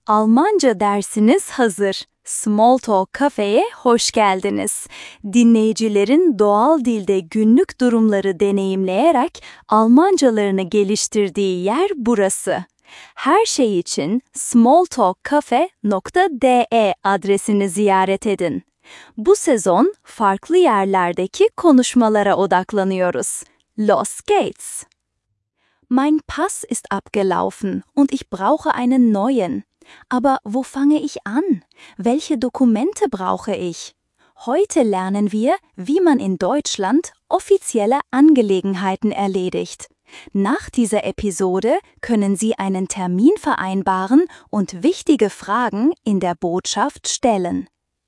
Almanca dersiniz hazır. Smalltalk Cafe'ye hoş geldiniz. Dinleyicilerin doğal dilde günlük durumları deneyimleyerek Almancalarını geliştirdiği yer burası. Her şey için smalltalkcafe.de adresini ziyaret edin. Bu sezon farklı yerlerdeki konuşmalara odaklanıyoruz. Los geht's! Mein Pass ist abgelaufen und ich brauche einen neuen. Aber wo fange ich an? Welche Dokumente brauche ich? Heute lernen wir, wie man in Deutschland offizielle Angelegenheiten erledigt. Nach dieser Episode können Sie einen Termin vereinbaren und wichtige Fragen in der Botschaft stellen.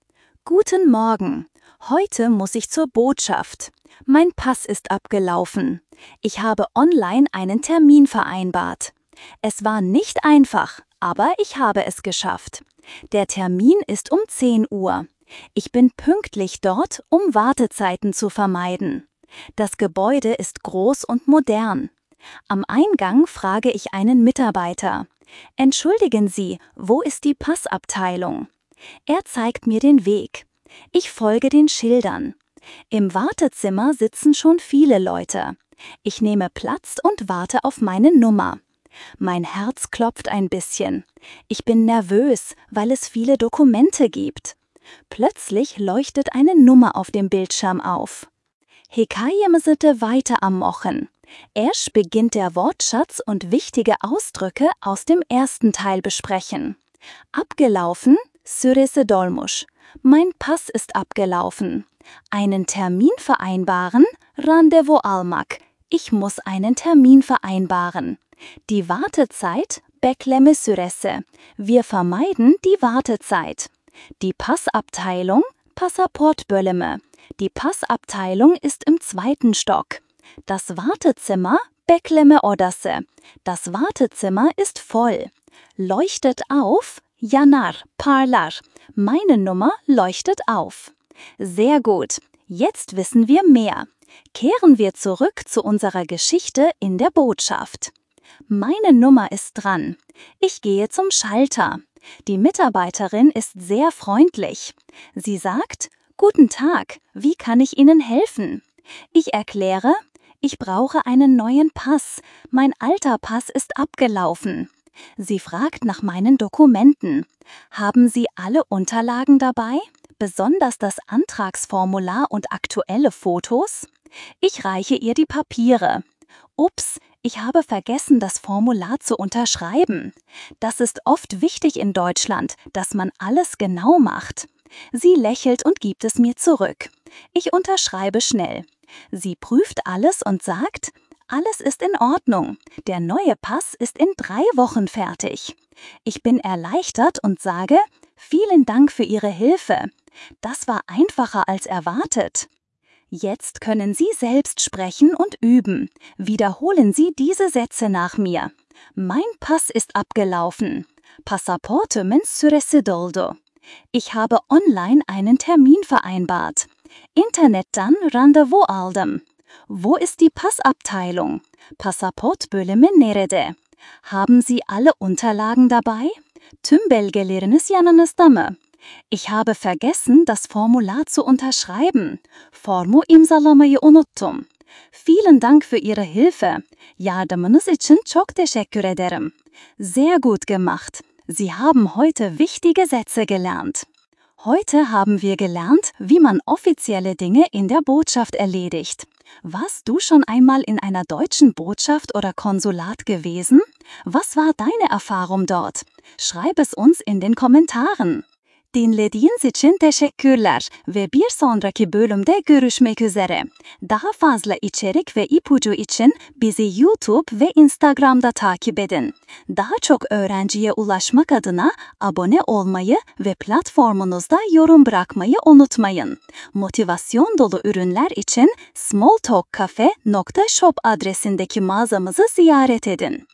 Guten Morgen. Heute muss ich zur Botschaft. Mein Pass ist abgelaufen. Ich habe online einen Termin vereinbart. Es war nicht einfach, aber ich habe es geschafft. Der Termin ist um 10 Uhr. Ich bin pünktlich dort, um Wartezeiten zu vermeiden. Das Gebäude ist groß und modern. Am Eingang frage ich einen Mitarbeiter: Entschuldigen Sie, wo ist die Passabteilung? Er zeigt mir den Weg. Ich folge den Schildern. Im Wartezimmer sitzen schon viele Leute. Ich nehme Platz und warte auf meine Nummer. Mein Herz klopft ein bisschen. Ich bin nervös, weil es viele Dokumente gibt. Plötzlich leuchtet eine Nummer auf dem Bildschirm auf. Hikayemizi weiterammochen. Erst beginnt der Wortschatz und wichtige Ausdrücke aus dem ersten Teil besprechen. Abgelaufen, süresi dolmuş. Mein Pass ist abgelaufen. Einen Termin vereinbaren, Randevu almak. Ich muss einen Termin vereinbaren. Die Wartezeit, bekleme süresi. Wir vermeiden die Wartezeit. Die Passabteilung, Passaportbölümü. Die Passabteilung ist im 2. Stock. Das Wartezimmer, bekleme odası. Das Wartezimmer ist voll. Leuchtet auf, yanar, parlar. Meine Nummer leuchtet auf. Sehr gut. Jetzt wissen wir mehr. Kehren wir zurück zu unserer Geschichte in der Botschaft. Meine Nummer ist dran. Ich gehe zum Schalter. Die Mitarbeiterin ist sehr freundlich. Sie sagt: Guten Tag, wie kann ich Ihnen helfen? Ich erkläre: Ich brauche einen neuen Pass. Mein alter Pass ist abgelaufen. Sie fragt nach meinen Dokumenten. Haben Sie alle Unterlagen dabei? Besonders das Antragsformular und aktuelle Fotos? Ich reiche ihr die Papiere. Ups, ich habe vergessen, das Formular zu unterschreiben. Das ist oft wichtig in Deutschland, dass man alles genau macht. Sie lächelt und gibt es mir zurück. Ich unterschreibe schnell. Sie prüft alles und sagt: Alles ist in Ordnung. Der neue Pass ist in 3 Wochen fertig. Ich bin erleichtert und sage: Vielen Dank für Ihre Hilfe. Das war einfacher als erwartet. Jetzt können Sie selbst sprechen und üben. Wiederholen Sie diese Sätze nach mir. Mein Pass ist abgelaufen. Pasaportumun süresi doldu. Ich habe online einen Termin vereinbart. İnternetten randevu aldım. Wo ist die Passabteilung? Pasaportbölümü nerede? Haben Sie alle Unterlagen dabei? Tüm belgeleriniz yanınızda mı? Ich habe vergessen, das Formular zu unterschreiben. Formu imzalamayı unuttum. Vielen Dank für Ihre Hilfe. Yardımınız için çok teşekkür ederim. Sehr gut gemacht. Sie haben heute wichtige Sätze gelernt. Heute haben wir gelernt, wie man offizielle Dinge in der Botschaft erledigt. Warst du schon einmal in einer deutschen Botschaft oder Konsulat gewesen? Was war deine Erfahrung dort? Schreib es uns in den Kommentaren. Dinlediğiniz için teşekkürler ve bir sonraki bölümde görüşmek üzere. Daha fazla içerik ve ipucu için bizi YouTube ve Instagram'da takip edin. Daha çok öğrenciye ulaşmak adına abone olmayı ve platformunuzda yorum bırakmayı unutmayın. Motivasyon dolu ürünler için smalltalkcafe.shop adresindeki mağazamızı ziyaret edin.